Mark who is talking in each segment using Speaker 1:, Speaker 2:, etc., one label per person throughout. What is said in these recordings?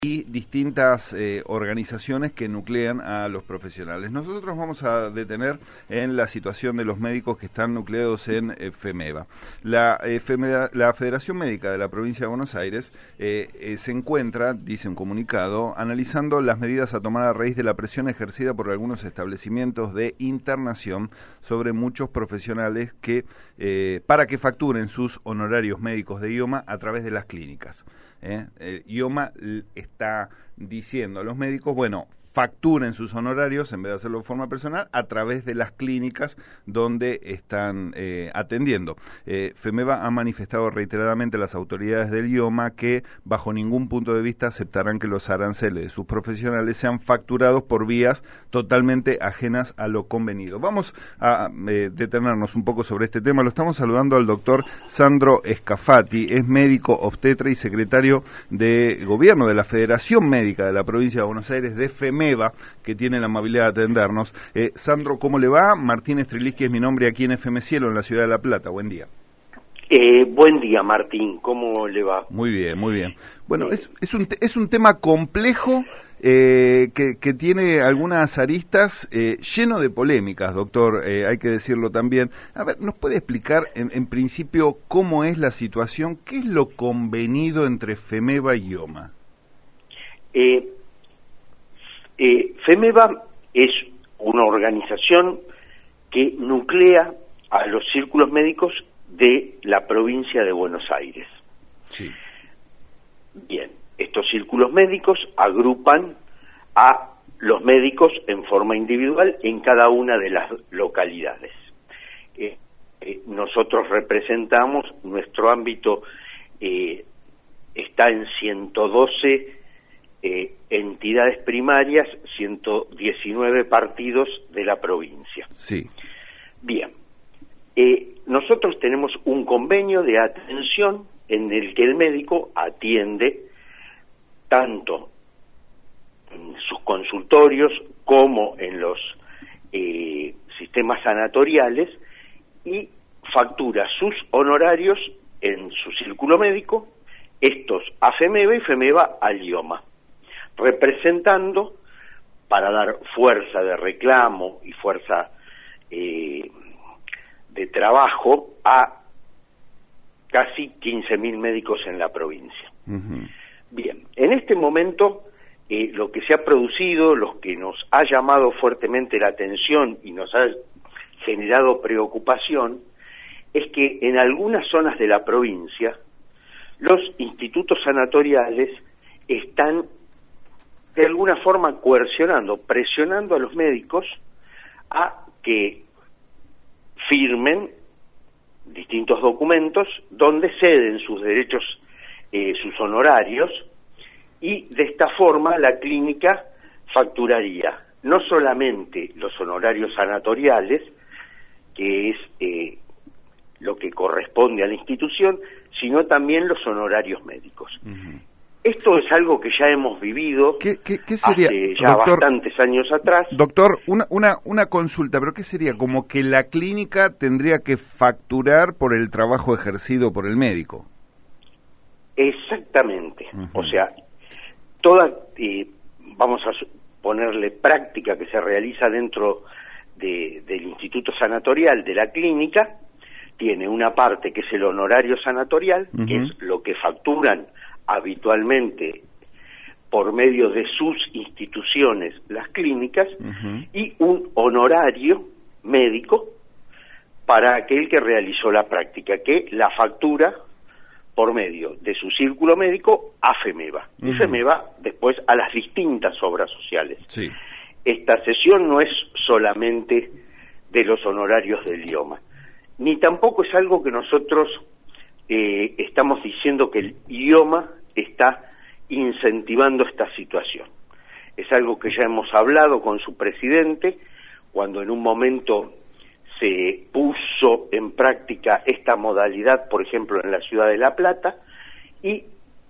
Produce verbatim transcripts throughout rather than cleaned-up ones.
Speaker 1: y distintas eh, organizaciones que nuclean a los profesionales. Nosotros vamos a detener en la situación de los médicos que están nucleados en eh, FEMEVA. La, eh, FEMEVA, la Federación Médica de la Provincia de Buenos Aires eh, eh, se encuentra, dice un comunicado, analizando las medidas a tomar a raíz de la presión ejercida por algunos establecimientos de internación sobre muchos profesionales que eh, para que facturen sus honorarios médicos de I O M A a través de las clínicas. ¿Eh? Eh, I O M A está diciendo a los médicos, bueno, facturen sus honorarios en vez de hacerlo de forma personal a través de las clínicas donde están eh, atendiendo. Eh, FEMEVA ha manifestado reiteradamente a las autoridades del I O M A que bajo ningún punto de vista aceptarán que los aranceles de sus profesionales sean facturados por vías totalmente ajenas a lo convenido. Vamos a eh, detenernos un poco sobre este tema. Lo estamos saludando al doctor Sandro Scafati, es médico obstetra y secretario de Gobierno de la Federación Médica de la Provincia de Buenos Aires, de FEMEVA, que tiene la amabilidad de atendernos. Eh, Sandro, ¿cómo le va? Martín Streliski es mi nombre aquí en F M Cielo, en la ciudad de La Plata. Buen día.
Speaker 2: Eh, buen día, Martín. ¿Cómo le va?
Speaker 1: Muy bien, muy bien. Bueno, es, es, un, es un tema complejo eh, que, que tiene algunas aristas eh, lleno de polémicas, doctor, eh, hay que decirlo también. A ver, ¿nos puede explicar en, en principio cómo es la situación? ¿Qué es lo convenido entre FEMEVA y I O M A?
Speaker 2: Eh... Eh, FEMEVA es una organización que nuclea a los círculos médicos de la provincia de Buenos Aires.
Speaker 1: Sí.
Speaker 2: Bien, estos círculos médicos agrupan a los médicos en forma individual en cada una de las localidades. Eh, eh, nosotros representamos, nuestro ámbito eh, está en ciento doce Eh, entidades primarias, ciento diecinueve partidos de la provincia.
Speaker 1: Sí.
Speaker 2: Bien, eh, nosotros tenemos un convenio de atención en el que el médico atiende tanto en sus consultorios como en los eh, sistemas sanatoriales y factura sus honorarios en su círculo médico, estos a FEMEVA y FEMEVA al I O M A, representando, para dar fuerza de reclamo y fuerza eh, de trabajo a casi quince mil médicos en la provincia. Uh-huh. Bien, en este momento eh, lo que se ha producido, lo que nos ha llamado fuertemente la atención y nos ha generado preocupación, es que en algunas zonas de la provincia los institutos sanatoriales están de alguna forma coercionando, presionando a los médicos a que firmen distintos documentos donde ceden sus derechos, eh, sus honorarios, y de esta forma la clínica facturaría no solamente los honorarios sanatoriales, que es eh, lo que corresponde a la institución, sino también los honorarios médicos. Uh-huh. Esto es algo que ya hemos vivido
Speaker 1: ¿Qué, qué, qué sería,
Speaker 2: hace ya doctor, bastantes años atrás.
Speaker 1: Doctor, una, una, una consulta, pero ¿qué sería? ¿Como que la clínica tendría que facturar por el trabajo ejercido por el médico?
Speaker 2: Exactamente. Uh-huh. O sea, toda, eh, vamos a ponerle práctica que se realiza dentro de, del Instituto Sanatorial de la clínica, tiene una parte que es el honorario sanatorial, uh-huh, que es lo que facturan habitualmente por medio de sus instituciones las clínicas, uh-huh, y un honorario médico para aquel que realizó la práctica, que la factura por medio de su círculo médico a FEMEVA, uh-huh, y FEMEVA después a las distintas obras sociales.
Speaker 1: Sí.
Speaker 2: Esta sesión no es solamente de los honorarios del I O M A, ni tampoco es algo que nosotros eh, estamos diciendo que el I O M A está incentivando esta situación. Es algo que ya hemos hablado con su presidente, cuando en un momento se puso en práctica esta modalidad, por ejemplo, en la ciudad de La Plata, y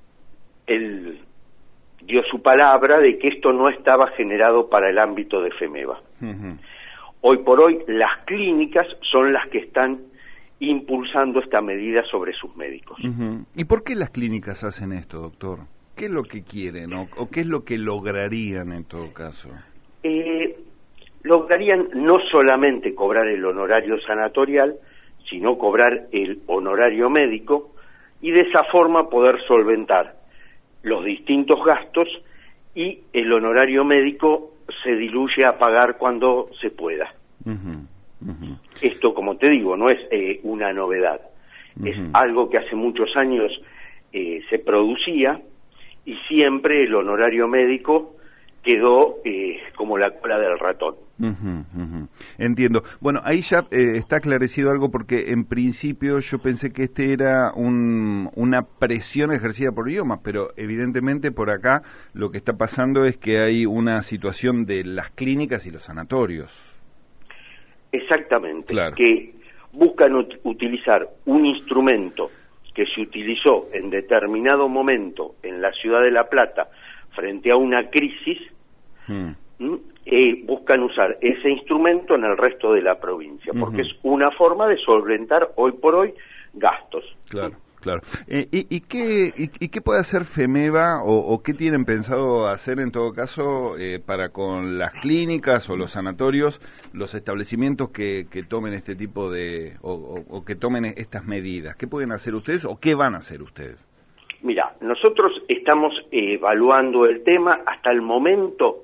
Speaker 2: él dio su palabra de que esto no estaba generado para el ámbito de FEMEVA. Uh-huh. Hoy por hoy las clínicas son las que están impulsando esta medida sobre sus médicos.
Speaker 1: Uh-huh. ¿Y por qué las clínicas hacen esto, doctor? ¿qué es lo que quieren o, o qué es lo que lograrían en todo caso?
Speaker 2: Eh, lograrían no solamente cobrar el honorario sanatorial, sino cobrar el honorario médico y de esa forma poder solventar los distintos gastos y el honorario médico se diluye a pagar cuando se pueda. Uh-huh, uh-huh. Esto, como te digo, no es eh, una novedad, uh-huh. es algo que hace muchos años eh, se producía y siempre el honorario médico quedó eh, como la cola del ratón.
Speaker 1: Uh-huh, uh-huh. Entiendo. Bueno, ahí ya eh, está aclarecido algo porque en principio yo pensé que este era un, una presión ejercida por idiomas, pero evidentemente por acá lo que está pasando es que hay una situación de las clínicas y los sanatorios.
Speaker 2: Exactamente,
Speaker 1: claro.
Speaker 2: Que buscan ut- utilizar un instrumento que se utilizó en determinado momento en la ciudad de La Plata frente a una crisis, hmm. eh, buscan usar ese instrumento en el resto de la provincia, porque uh-huh. es una forma de solventar hoy por hoy gastos.
Speaker 1: Claro, claro. Eh, y, y, qué, y, ¿Y qué puede hacer FEMEVA o, o qué tienen pensado hacer en todo caso eh, para con las clínicas o los sanatorios, los establecimientos que, que tomen este tipo de, o, o, o que tomen estas medidas? ¿Qué pueden hacer ustedes o qué van a hacer ustedes?
Speaker 2: Mira, nosotros estamos eh, evaluando el tema. Hasta el momento,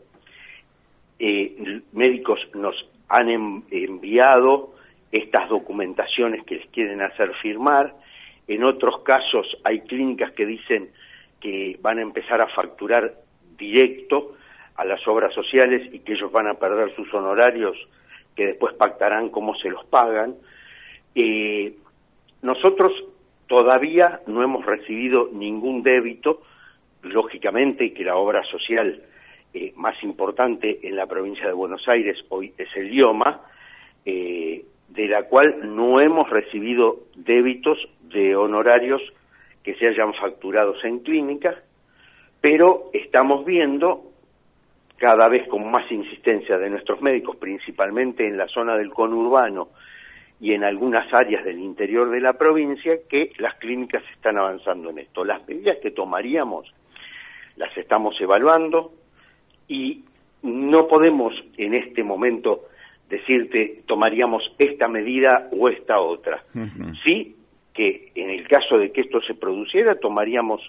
Speaker 2: eh, médicos nos han en, enviado estas documentaciones que les quieren hacer firmar. En otros casos hay clínicas que dicen que van a empezar a facturar directo a las obras sociales y que ellos van a perder sus honorarios, que después pactarán cómo se los pagan. Eh, nosotros todavía no hemos recibido ningún débito, lógicamente que la obra social eh, más importante en la provincia de Buenos Aires hoy es el IOMA, eh, de la cual no hemos recibido débitos de honorarios que se hayan facturados en clínicas, pero estamos viendo cada vez con más insistencia de nuestros médicos, principalmente en la zona del conurbano y en algunas áreas del interior de la provincia, que las clínicas están avanzando en esto. Las medidas que tomaríamos las estamos evaluando y no podemos en este momento decirte tomaríamos esta medida o esta otra. Uh-huh. Sí que en el caso de que esto se produciera tomaríamos,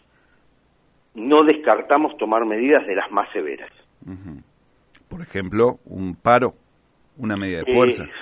Speaker 2: no descartamos tomar medidas de las más severas.
Speaker 1: Uh-huh. Por ejemplo, un paro, una medida de fuerza. Eh,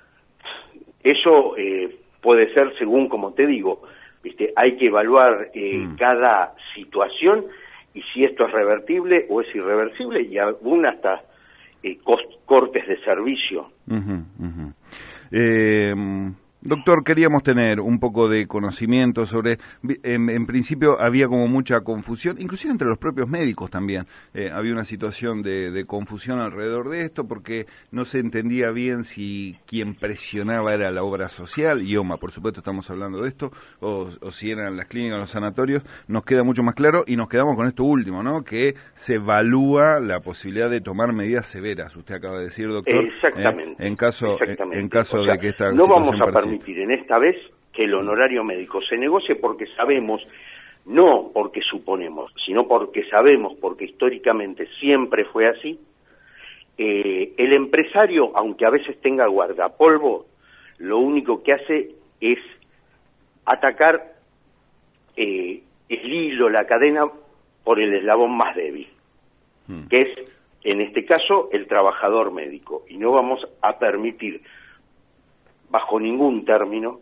Speaker 2: Eso eh, puede ser según, como te digo, ¿viste? Hay que evaluar eh, mm. cada situación y si esto es revertible o es irreversible y aún hasta eh, cost- cortes de servicio.
Speaker 1: Uh-huh, uh-huh. Eh, doctor, queríamos tener un poco de conocimiento sobre, en, en principio había como mucha confusión, inclusive entre los propios médicos también, eh, había una situación de, de confusión alrededor de esto porque no se entendía bien si quien presionaba era la obra social, IOMA, por supuesto estamos hablando de esto, o, o si eran las clínicas, los sanatorios, nos queda mucho más claro y nos quedamos con esto último, ¿no? Que se evalúa la posibilidad de tomar medidas severas, usted acaba de decir, doctor.
Speaker 2: Exactamente.
Speaker 1: Eh, en caso,
Speaker 2: exactamente.
Speaker 1: En caso
Speaker 2: o sea,
Speaker 1: de que esta
Speaker 2: no vamos a
Speaker 1: persista.
Speaker 2: permitir en esta vez que el honorario médico se negocie porque sabemos, no porque suponemos, sino porque sabemos, porque históricamente siempre fue así, eh, el empresario, aunque a veces tenga guardapolvo, lo único que hace es atacar eh, el hilo, la cadena, por el eslabón más débil, hmm. que es, en este caso, el trabajador médico. Y no vamos a permitir, bajo ningún término,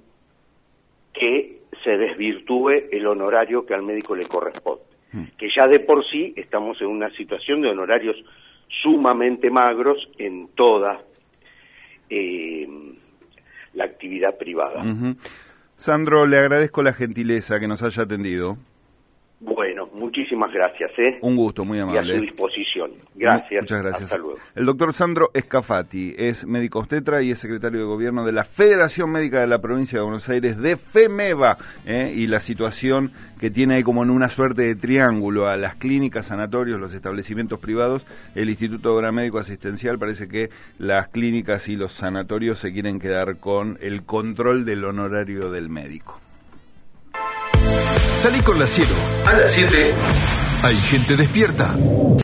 Speaker 2: que se desvirtúe el honorario que al médico le corresponde. Hmm. Que ya de por sí estamos en una situación de honorarios sumamente magros en toda eh, la actividad privada.
Speaker 1: Uh-huh. Sandro, le agradezco la gentileza que nos haya atendido.
Speaker 2: Bueno, muchísimas gracias. ¿eh?
Speaker 1: Un gusto, muy amable.
Speaker 2: Y a su disposición. Gracias.
Speaker 1: Muchas gracias.
Speaker 2: Hasta luego.
Speaker 1: El doctor Sandro Scafati es médico obstetra y es secretario de Gobierno de la Federación Médica de la Provincia de Buenos Aires, de FEMEVA, ¿eh? Y la situación que tiene ahí como en una suerte de triángulo a las clínicas, sanatorios, los establecimientos privados, el Instituto de Obra Médico Asistencial. Parece que las clínicas y los sanatorios se quieren quedar con el control del honorario del médico.
Speaker 3: Salí con la Cielo a las siete Hay gente despierta